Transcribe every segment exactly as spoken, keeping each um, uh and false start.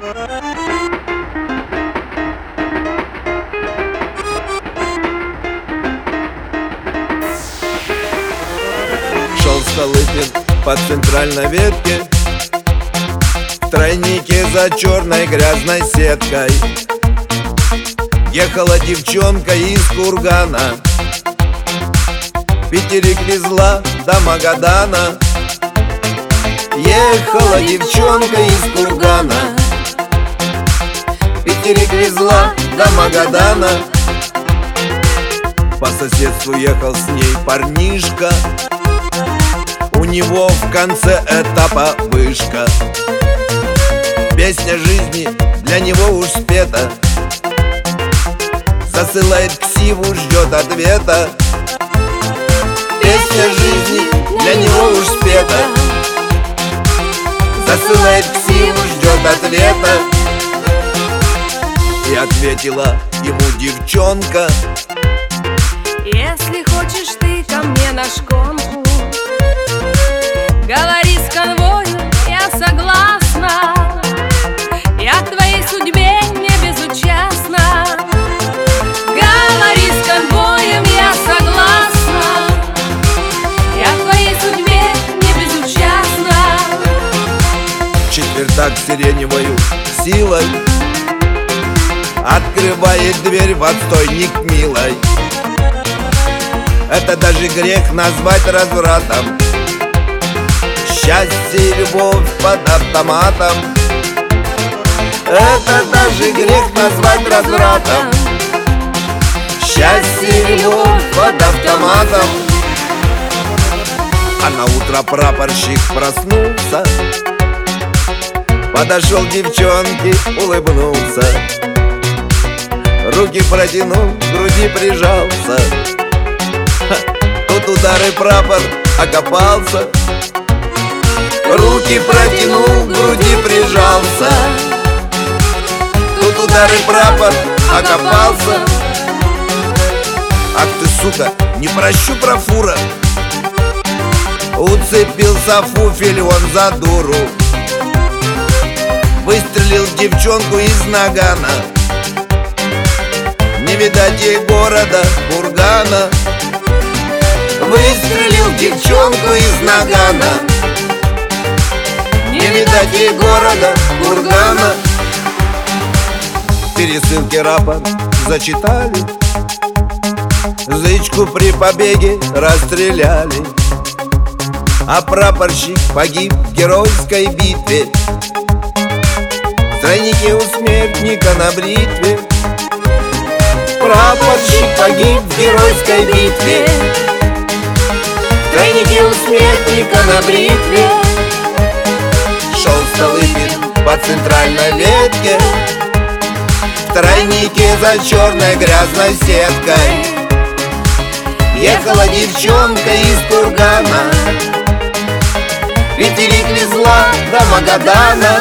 Шел Столыпин по центральной ветке, в тройнике за черной грязной сеткой. Ехала девчонка из Кургана, пятерик везла до Магадана. Ехала девчонка из Кургана, пятерик везла до Магадана. По соседству ехал с ней парнишка, у него в конце этапа вышка. Песня жизни для него уж спета, засылает ксиву, ждет ответа. Песня жизни для него уж спета, засылает ксиву, ждет ответа. И ответила ему девчонка: если хочешь ты ко мне на шконку, говори с конвою, я согласна. Я к твоей судьбе не безучастна. Говори с конвоем, я согласна. Я к твоей судьбе не безучастна. Четвертак сиреневою силой открывает дверь в отстойник милой. Это даже грех назвать развратом, счастье и любовь под автоматом. Это даже грех назвать развратом, счастье и любовь под автоматом. А на утро прапорщик проснулся, подошел к девчонке, улыбнулся, руки протянул, к груди прижался. Тут удары прапор окопался, руки протянул, к груди прижался. Тут удары прапор окопался. Ах ты, сука, не прощу профура, уцепился фуфель он за дуру. Выстрелил девчонку из нагана, не видать ей города Кургана. Выстрелил девчонку из нагана, не видать ей города Кургана. В пересылке рапорт зачитали, зычку при побеге расстреляли, а прапорщик погиб в геройской битве, в тройнике у смертника на бритве. Прапорщик погиб в геройской битве, в тройнике у смертника на бритве. Шел Столыпин по центральной ветке, в тройнике за черной грязной сеткой. Ехала девчонка из Кургана, пятерик везла до Магадана.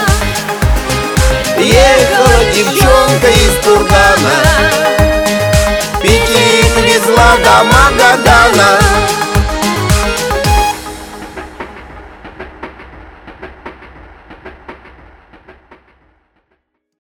Ехала девчонка из Кургана, пятерик везла до Магадана.